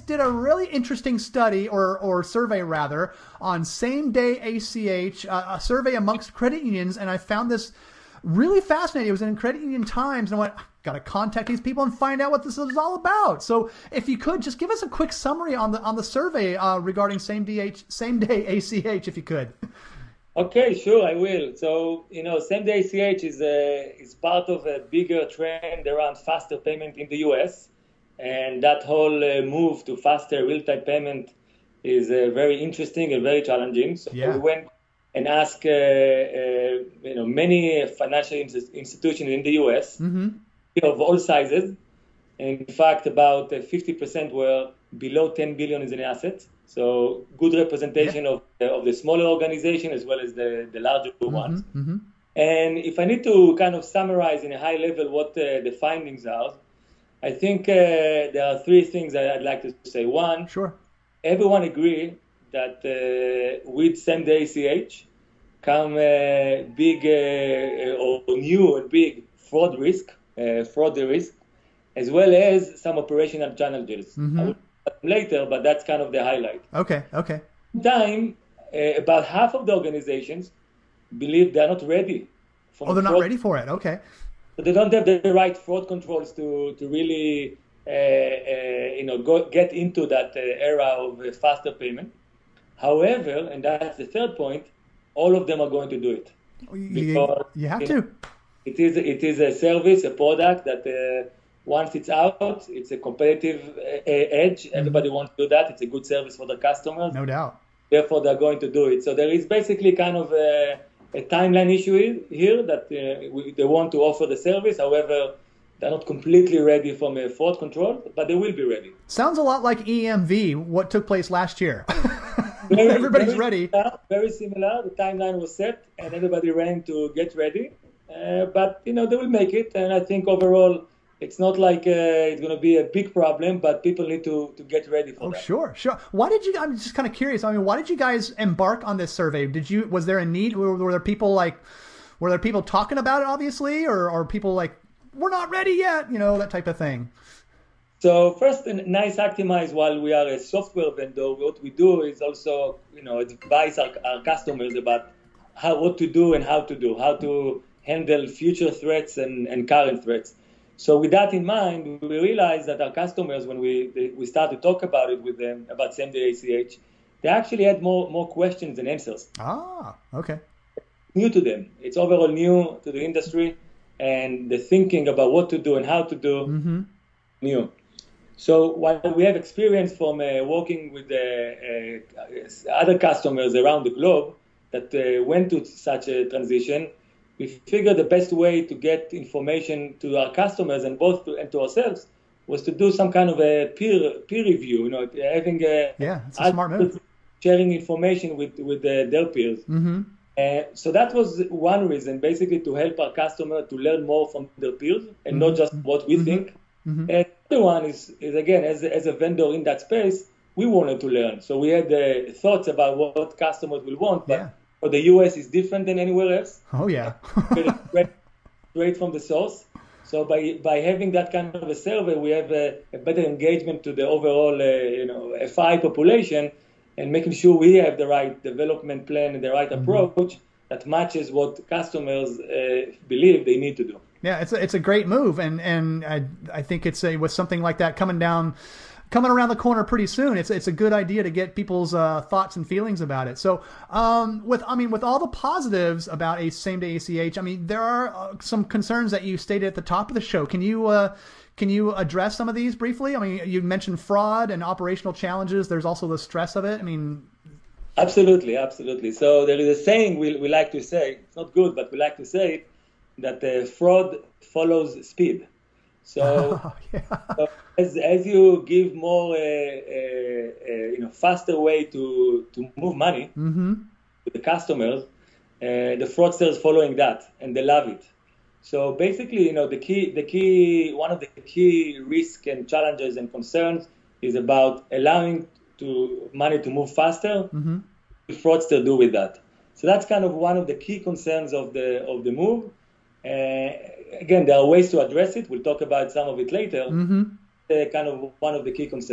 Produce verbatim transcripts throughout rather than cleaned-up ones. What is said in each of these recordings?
did a really interesting study or, or survey rather on same day A C H, uh, a survey amongst credit unions. And I found this really fascinating. It was in Credit Union Times, and I went, got to contact these people and find out what this is all about. So if you could just give us a quick summary on the on the survey uh, regarding same day same day A C H, if you could. Okay, sure, I will. So you know, same day A C H is a is part of a bigger trend around faster payment in the U S, and that whole uh, move to faster real-time payment is uh, very interesting and very challenging. So yeah. we went and asked uh, uh, you know many financial institutions in the U S mm-hmm. of all sizes. In fact, about uh, fifty percent were below ten billion in assets. So good representation yeah. of uh, of the smaller organization as well as the, the larger mm-hmm. ones. Mm-hmm. And if I need to kind of summarize in a high level what uh, the findings are, I think uh, there are three things that I'd like to say. One, sure. everyone agree that uh, with same day A C H come uh, big uh, or new and big fraud risk, uh, fraud risk, as well as some operational challenges. Mm-hmm. I will talk later, but that's kind of the highlight. Okay, okay. Time, uh, about half of the organizations believe they're not ready. For oh, they're fraud. not ready for it. Okay. So they don't have the right fraud controls to to really uh, uh, you know go, get into that uh, era of uh, faster payment. However, and that's the third point, all of them are going to do it. You, you have to. It is it is a service, a product that uh, once it's out, it's a competitive uh, edge. Mm-hmm. Everybody wants to do that. It's a good service for the customers. No doubt. Therefore, they're going to do it. So there is basically kind of a, a timeline issue here that uh, we, they want to offer the service. However, they're not completely ready from a fraud control, but they will be ready. Sounds a lot like E M V, what took place last year. Very, Everybody's very ready. Similar, very similar. The timeline was set, and everybody ran to get ready. Uh, but you know they will make it, and I think overall it's not like uh, it's going to be a big problem. But people need to to get ready for oh, that. Oh, sure, sure. Why did you? I'm just kind of curious. I mean, why did you guys embark on this survey? Did you? Was there a need? Were, were there people like? Were there people talking about it, obviously, or or people like we're not ready yet? You know, that type of thing. So first, in NICE Actimize, while we are a software vendor, what we do is also, you know, advise our, our customers about how what to do and how to do, how to handle future threats and, and current threats. So with that in mind, we realized that our customers, when we they, we start to talk about it with them, about same-day A C H, they actually had more, more questions than answers. Ah, okay. New to them. It's overall new to the industry, and the thinking about what to do and how to do, mm-hmm. new. So while we have experience from uh, working with uh, uh, other customers around the globe that uh, went to such a transition, we figured the best way to get information to our customers and both to, and to ourselves was to do some kind of a peer peer review. You know, having a yeah, it's a smart move. Sharing information with with uh, their peers. Mm-hmm. Uh, so that was one reason, basically, to help our customer to learn more from their peers and mm-hmm. not just what we mm-hmm. think. Mm-hmm. And the other one is, is again, as a, as a vendor in that space, we wanted to learn. So we had uh, thoughts about what, what customers will want, but yeah. for the U S is different than anywhere else. Oh, yeah. straight, straight from the source. So by by having that kind of a survey, we have a, a better engagement to the overall uh, you know, F I population and making sure we have the right development plan and the right mm-hmm. approach that matches what customers uh, believe they need to do. Yeah, it's a, it's a great move, and and I I think it's a with something like that coming down, coming around the corner pretty soon. It's it's a good idea to get people's uh, thoughts and feelings about it. So, um, with I mean, with all the positives about a same day A C H, I mean, there are uh, some concerns that you stated at the top of the show. Can you uh, can you address some of these briefly? I mean, you mentioned fraud and operational challenges. There's also the stress of it. I mean. Absolutely, absolutely. So there is a saying we we like to say. It's not good, but we like to say it. That uh, fraud follows speed. So, oh, yeah. so as as you give more, uh, uh, uh, you know, faster way to, to move money mm-hmm. to the customers, uh, the fraudsters following that, and they love it. So basically, you know, the key, the key, one of the key risks and challenges and concerns is about allowing to money to move faster. Mm-hmm. What fraudsters do with that? So that's kind of one of the key concerns of the of the move. Uh, again, there are ways to address it. We'll talk about some of it later. Mm-hmm. Uh, kind of one of the key concerns.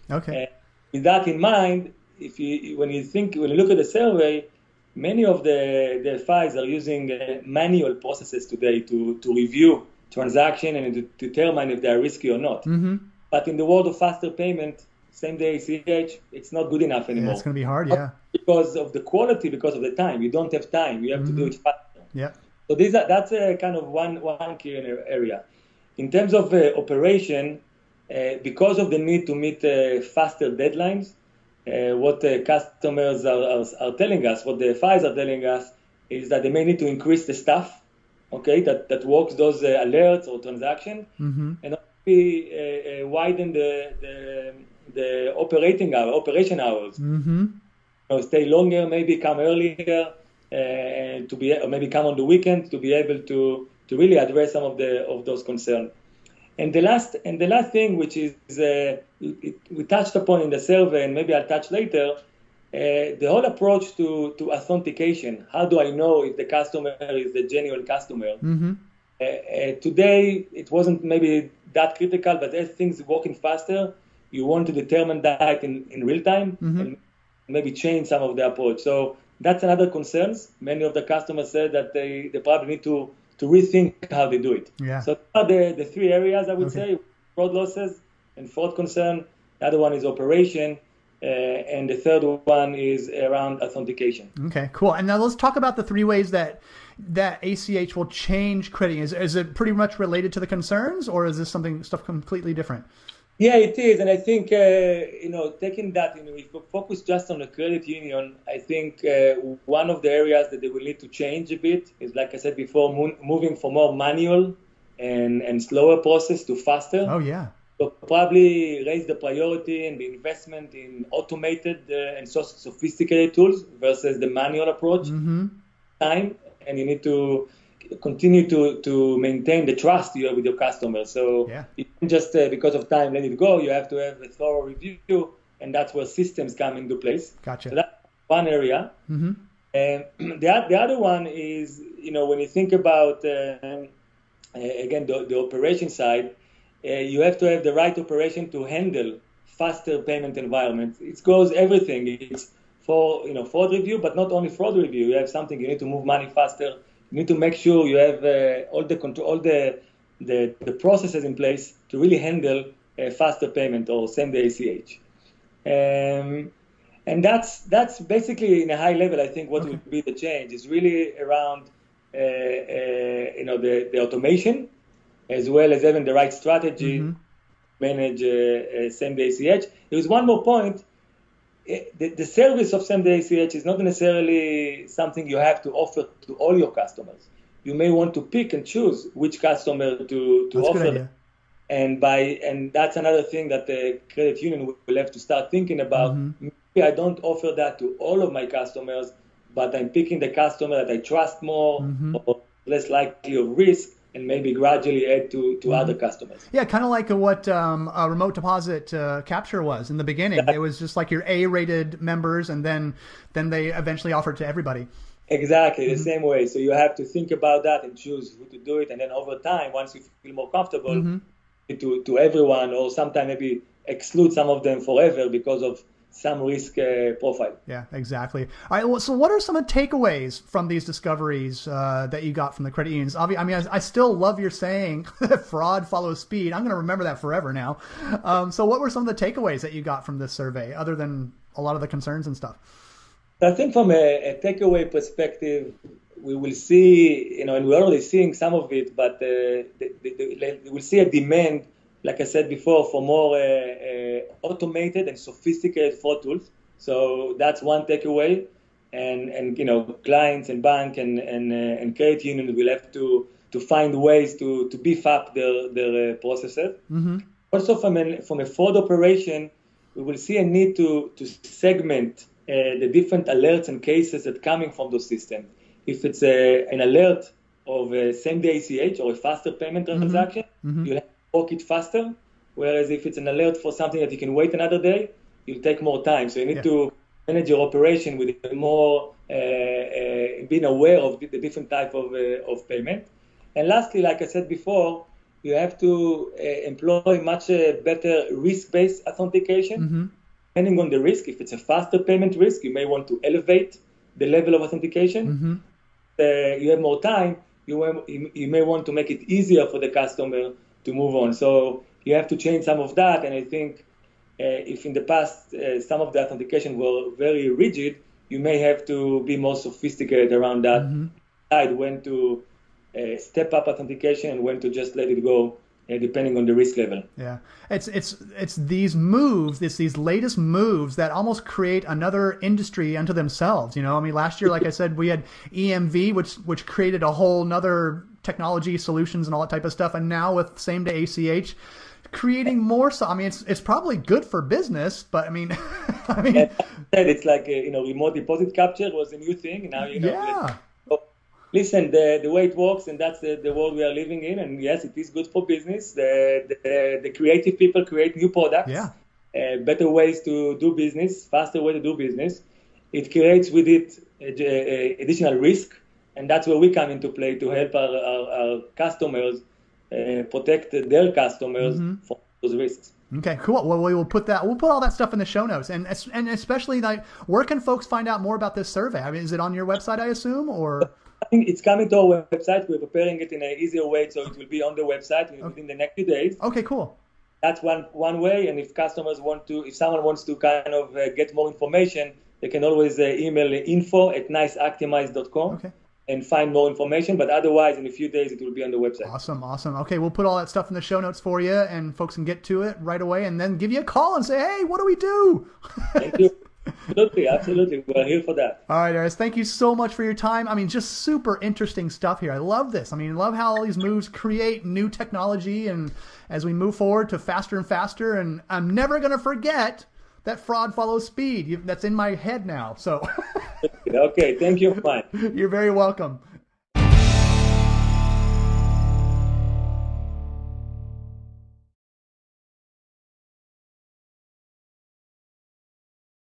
Okay. And with that in mind, if you when you think when you look at the survey, many of the the F Is are using uh, manual processes today to to review transaction and to determine if they are risky or not. Mm-hmm. But in the world of faster payment, same day A C H, it's not good enough Yeah, it's anymore. going to be hard. Not Yeah. because of the quality, because of the time. You don't have time. You have to do Mm-hmm. it faster. Yeah. So these are, that's a kind of one one key area. In terms of uh, operation, uh, because of the need to meet uh, faster deadlines, uh, what uh, customers are, are, are telling us, what the F Is are telling us, is that they may need to increase the staff, okay, that, that works those uh, alerts or transactions, Mm-hmm. and maybe uh, uh, widen the, the the operating hour, operation hours. Mm-hmm. You know, stay longer, maybe come earlier, uh, and to be, or maybe come on the weekend to be able to to really address some of the of those concerns. And the last and the last thing, which is uh, it, we touched upon in the survey, and maybe I'll touch later, uh, the whole approach to to authentication. How do I know if the customer is the genuine customer? Mm-hmm. Uh, uh, today, it wasn't maybe that critical, but as things working faster, you want to determine that in, in real time Mm-hmm. and maybe change some of the approach. So that's another concern. Many of the customers said that they, they probably need to, to rethink how they do it. Yeah. So are the, the three areas, I would Okay. say, fraud losses and fraud concern. The other one is operation. Uh, and the third one is around authentication. Okay, cool. And now let's talk about the three ways that that A C H will change credit. Is is it pretty much related to the concerns, or is this something stuff completely different? Yeah, it is, and I think uh, you know, taking that, you know, if we focus just on the credit union, I think uh, one of the areas that they will need to change a bit is, like I said before, mo- moving from more manual and and slower process to faster. Oh yeah. So probably raise the priority and the investment in automated uh, and so sophisticated tools versus the manual approach. Mm-hmm. Time, and you need to continue to to maintain the trust you have with your customers. So Yeah. you can't just uh, because of time let it go. You have to have a thorough review, and that's where systems come into place. Gotcha. So that's one area. Mm-hmm. And the the other one is, you know, when you think about uh, again the, the operation side, uh, you have to have the right operation to handle faster payment environments. It goes everything. It's for, you know, fraud review, but not only fraud review. You have something, you need to move money faster. You need to make sure you have uh, all the control, all the, the the processes in place to really handle a faster payment or same day A C H. Um, and that's that's basically in a high level. I think what Okay. would be the change is really around uh, uh, you know the, the automation, as well as having the right strategy Mm-hmm. to manage uh, uh, same day A C H. There was one more point. The, the service of same day A C H is not necessarily something you have to offer to all your customers. You may want to pick and choose which customer to, to That's a offer. good idea. And by and that's another thing that the credit union will have to start thinking about. Mm-hmm. Maybe I don't offer that to all of my customers, but I'm picking the customer that I trust more Mm-hmm. or less likely of risk, and maybe gradually add to, to Mm-hmm. other customers. Yeah, kind of like what um, a remote deposit uh, capture was in the beginning. It was just like your A-rated members, and then then they eventually offered to everybody. Exactly, the Mm-hmm. same way. So you have to think about that and choose who to do it, and then over time, once you feel more comfortable, Mm-hmm. to to everyone, or sometimes maybe exclude some of them forever because of some risk uh, profile. Yeah, exactly. All right. Well, so, what are some of the takeaways from these discoveries uh, that you got from the credit unions? Obvi- I mean, I, I still love your saying that fraud follows speed. I'm going to remember that forever now. Um, so, what were some of the takeaways that you got from this survey, other than a lot of the concerns and stuff? I think from a, a takeaway perspective, we will see, you know, and we're already seeing some of it, but uh, the, the, the, we'll see a demand, like I said before, for more uh, uh, automated and sophisticated fraud tools. So that's one takeaway. And, and you know, clients and bank and, and, uh, and credit unions will have to, to find ways to, to beef up their, their uh, processes. Mm-hmm. Also, from a, from a fraud operation, we will see a need to, to segment uh, the different alerts and cases that are coming from those systems. If it's a, an alert of a same-day A C H or a faster payment transaction, Mm-hmm. you'll have to work it faster. Whereas if it's an alert for something that you can wait another day, you'll take more time. So you need Yeah. to manage your operation with more uh, uh, being aware of the, the different type of, uh, of payment. And lastly, like I said before, you have to uh, employ much uh, better risk-based authentication. Mm-hmm. Depending on the risk, if it's a faster payment risk, you may want to elevate the level of authentication. Mm-hmm. Uh, you have more time, you, have, you may want to make it easier for the customer to move on. So you have to change some of that. And I think uh, if in the past uh, some of the authentication were very rigid, you may have to be more sophisticated around that. Mm-hmm. Decide when to uh, step up authentication and when to just let it go, uh, depending on the risk level. Yeah, it's it's it's these moves, it's these latest moves that almost create another industry unto themselves. You know, I mean, last year, like I said, we had E M V, which which created a whole nother technology solutions and all that type of stuff, and now with same day A C H. Creating more, so I mean, it's it's probably good for business, but I mean, I mean, yeah, it's like uh, you know, remote deposit capture was a new thing. Now you know, yeah. oh, listen, the the way it works, and that's the, the world we are living in. And yes, it is good for business. The the, the creative people create new products, yeah, uh, better ways to do business, faster way to do business. It creates with it uh, uh, additional risk, and that's where we come into play to help our our, our customers. Uh, protect their customers mm-hmm. from those risks. Okay, cool. Well, we will put that. We'll put all that stuff in the show notes, and and especially like, where can folks find out more about this survey? I mean, is it on your website, I assume, or? I think it's coming to our website. We're preparing it in an easier way, so it will be on the website within okay. the next few days. Okay, cool. That's one one way. And if customers want to, if someone wants to kind of uh, get more information, they can always uh, email info at nice actimize dot com. Okay. And find more information, but otherwise in a few days it will be on the website. Awesome, awesome. Okay, we'll put all that stuff in the show notes for you, and folks can get to it right away, and then give you a call and say, hey, what do we do? Thank you. Absolutely, absolutely. We're here for that. All right, Aris, thank you so much for your time. I mean, just super interesting stuff here. I love this. I mean, I love how all these moves create new technology, and as we move forward to faster and faster, and I'm never going to forget that fraud follows speed. That's in my head now. So, okay, thank you, Mike. You're very welcome.